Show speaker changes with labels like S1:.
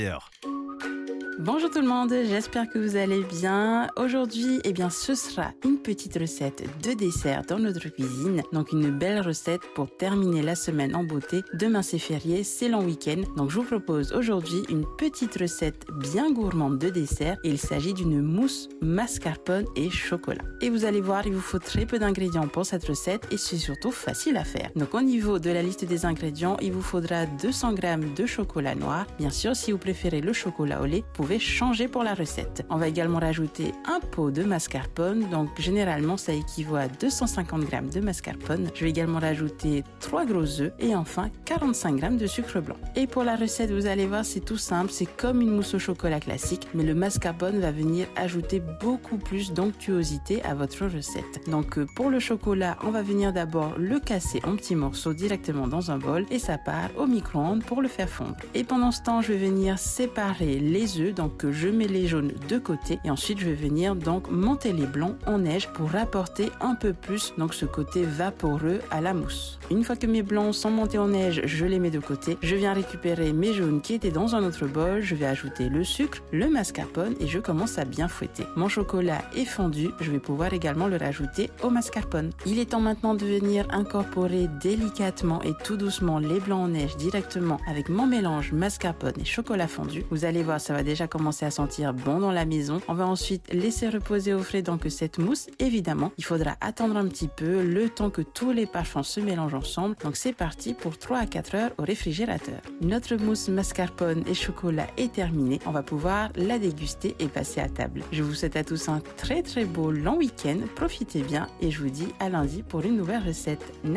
S1: Bonjour tout le monde, j'espère que vous allez bien. Aujourd'hui, ce sera une petite recette de dessert dans notre cuisine. Donc une belle recette pour terminer la semaine en beauté. Demain c'est férié, c'est long week-end. Donc je vous propose aujourd'hui une petite recette bien gourmande de dessert. Il s'agit d'une mousse mascarpone et chocolat. Et vous allez voir, il vous faut très peu d'ingrédients pour cette recette et c'est surtout facile à faire. Donc au niveau de la liste des ingrédients, il vous faudra 200 g de chocolat noir. Bien sûr, si vous préférez le chocolat au lait, vous pouvez changer pour la recette. On va également rajouter un pot de mascarpone, donc généralement ça équivaut à 250 g de mascarpone. Je vais également rajouter 3 gros œufs et enfin 45 g de sucre blanc. Et pour la recette, vous allez voir, c'est tout simple, c'est comme une mousse au chocolat classique, mais le mascarpone va venir ajouter beaucoup plus d'onctuosité à votre recette. Donc pour le chocolat, on va venir d'abord le casser en petits morceaux directement dans un bol et ça part au micro-ondes pour le faire fondre. Et pendant ce temps, je vais venir séparer les œufs, donc je mets les jaunes de côté et ensuite je vais venir donc monter les blancs en neige pour apporter un peu plus donc ce côté vaporeux à la mousse. Une fois que mes blancs sont montés en neige, je les mets de côté. Je viens récupérer mes jaunes qui étaient dans un autre bol. Je vais ajouter le sucre, le mascarpone et je commence à bien fouetter. Mon chocolat est fondu. Je vais pouvoir également le rajouter au mascarpone. Il est temps maintenant de venir incorporer délicatement et tout doucement les blancs en neige directement avec mon mélange mascarpone et chocolat fondu. Vous allez voir, ça va déjà commencer à sentir bon dans la maison. On va ensuite laisser reposer au frais donc cette mousse. Évidemment, il faudra attendre un petit peu le temps que tous les parfums se mélangent ensemble. Donc c'est parti pour 3 à 4 heures au réfrigérateur. Notre mousse mascarpone et chocolat est terminée. On va pouvoir la déguster et passer à table. Je vous souhaite à tous un très beau long week-end. Profitez bien et je vous dis à lundi pour une nouvelle recette.